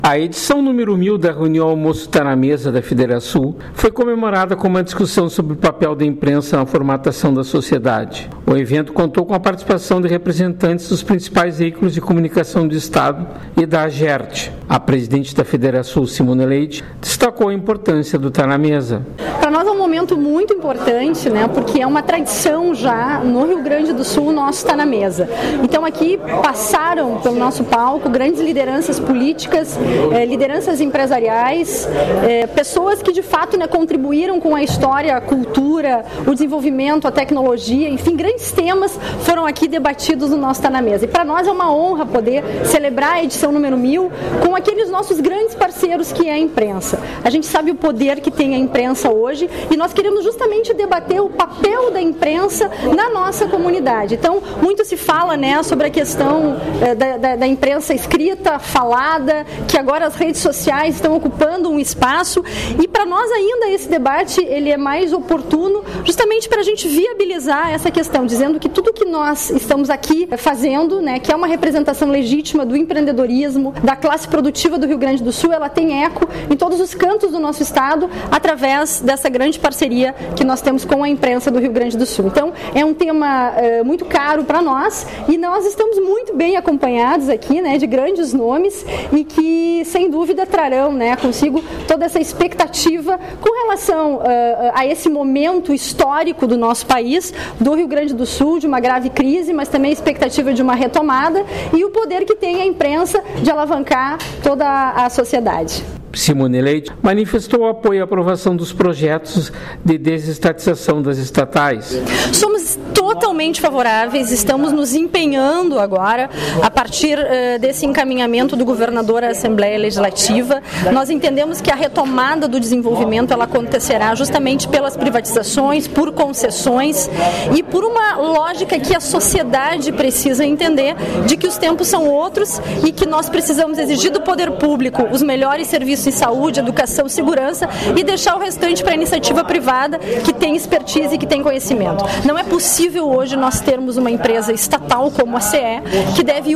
A edição número 1000 da reunião Almoço Tá na Mesa da Federação foi comemorada com uma discussão sobre o papel da imprensa na formatação da sociedade. O evento contou com a participação de representantes dos principais veículos de comunicação do Estado e da AGERT. A presidente da Federação, Simone Leite, destacou a importância do Tá na Mesa. Para nós é um momento muito importante, porque é uma tradição já no Rio Grande do Sul o nosso Tá na Mesa. Então aqui passaram pelo nosso palco grandes lideranças políticas, lideranças empresariais, pessoas que de fato contribuíram com a história, a cultura, o desenvolvimento, a tecnologia, enfim, grandes temas foram aqui debatidos no nosso Tá na Mesa. E para nós é uma honra poder celebrar a edição número 1000 com aqueles nossos grandes parceiros que é a imprensa. A gente sabe o poder que tem a imprensa hoje e nós queremos justamente debater o papel da imprensa na nossa comunidade. Então, muito se fala sobre a questão da imprensa escrita, falada, que agora as redes sociais estão ocupando um espaço, e para nós ainda esse debate ele é mais oportuno justamente para a gente viabilizar essa questão, dizendo que tudo que nós estamos aqui fazendo, que é uma representação legítima do empreendedorismo, da classe produtiva do Rio Grande do Sul, ela tem eco em todos os cantos do nosso estado através dessa grande parceria que nós temos com a imprensa do Rio Grande do Sul. Então, é um tema muito caro para nós e nós estamos muito bem acompanhados aqui, de grandes nomes e que, sem dúvida, trarão consigo toda essa expectativa com relação a esse momento histórico do nosso país, do Rio Grande do Sul, de uma grave crise, mas também a expectativa de uma retomada e o poder que tem a imprensa de alavancar toda a sociedade. Simone Leite manifestou apoio à aprovação dos projetos de desestatização das estatais. Somos totalmente favoráveis, estamos nos empenhando agora, a partir desse encaminhamento do governador à Assembleia Legislativa. Nós entendemos que a retomada do desenvolvimento ela acontecerá justamente pelas privatizações, por concessões e por uma lógica que a sociedade precisa entender de que os tempos são outros e que nós precisamos exigir do poder público os melhores serviços em saúde, educação, segurança e deixar o restante para a iniciativa privada que tem expertise e que tem conhecimento. Não é possível hoje nós termos uma empresa estatal como a CE, que deve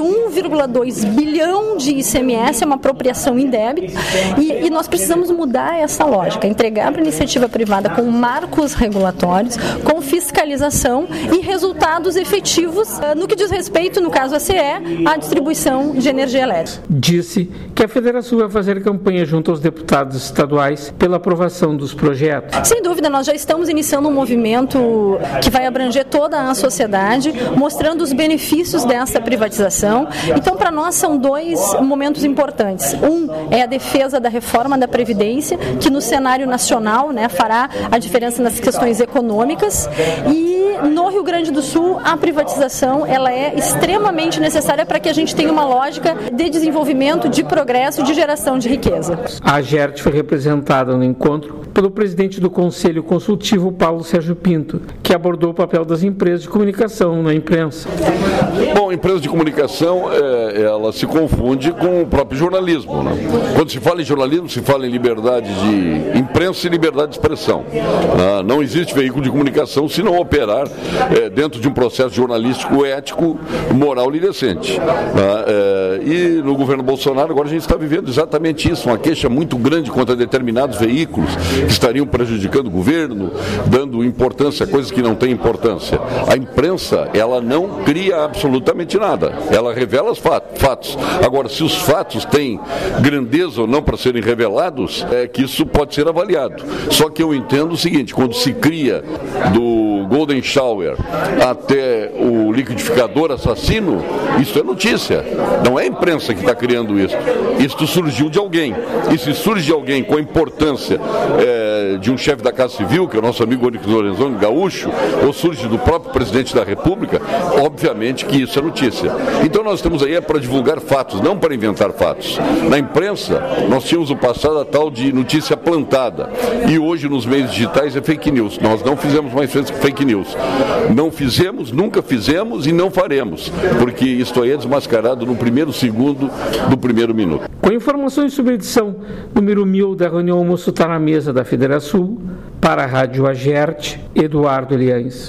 1,2 bilhão de ICMS, é uma apropriação indébita, e nós precisamos mudar essa lógica, entregar para a iniciativa privada com marcos regulatórios, com fiscalização e resultados efetivos no que diz respeito, no caso a CE, à distribuição de energia elétrica. Disse que a Federação vai fazer campanha junto aos deputados estaduais pela aprovação dos projetos. Sem dúvida, nós já estamos iniciando um movimento que vai abranger toda a sociedade, mostrando os benefícios dessa privatização. Então, para nós são dois momentos importantes. Um é a defesa da reforma da Previdência, que no cenário nacional fará a diferença nas questões econômicas, e no Rio Grande do Sul a privatização ela é extremamente necessária para que a gente tenha uma lógica de desenvolvimento, de progresso e de geração de riqueza. A AGERT foi representada no encontro pelo presidente do Conselho Consultivo, Paulo Sérgio Pinto, que abordou o papel das empresas de comunicação na imprensa. Bom, empresa de comunicação, ela se confunde com o próprio jornalismo. Quando se fala em jornalismo, se fala em liberdade de imprensa e liberdade de expressão. Não existe veículo de comunicação se não operar dentro de um processo jornalístico ético, moral e decente. E no governo Bolsonaro agora a gente está vivendo exatamente isso, uma queixa muito grande contra determinados veículos que estariam prejudicando o governo, dando importância a coisas que não têm importância. A imprensa, ela não cria absolutamente nada, ela revela os fatos. Agora, se os fatos têm grandeza ou não para serem revelados, é que isso pode ser avaliado. Só que eu entendo o seguinte, quando se cria do Golden Shower até o liquidificador assassino, isso é notícia, não é a imprensa que está criando isso. Isso surgiu de alguém, e se surge de alguém com a importância de um chefe da Casa Civil, que é o nosso amigo Onyx Lorenzoni Gaúcho, ou surge do próprio presidente da República, obviamente que isso é notícia. Então nós estamos aí para divulgar fatos, não para inventar fatos. Na imprensa, nós tínhamos o passado a tal de notícia plantada, e hoje nos meios digitais é fake news. Nós não fizemos mais fake news. Não fizemos, nunca fizemos e não faremos, porque isto aí é desmascarado no primeiro segundo do primeiro minuto. Com informações sobre a edição número 1000 da reunião Almoço Tá na Mesa da Federação, para a Rádio AGERT, Eduardo Eliães.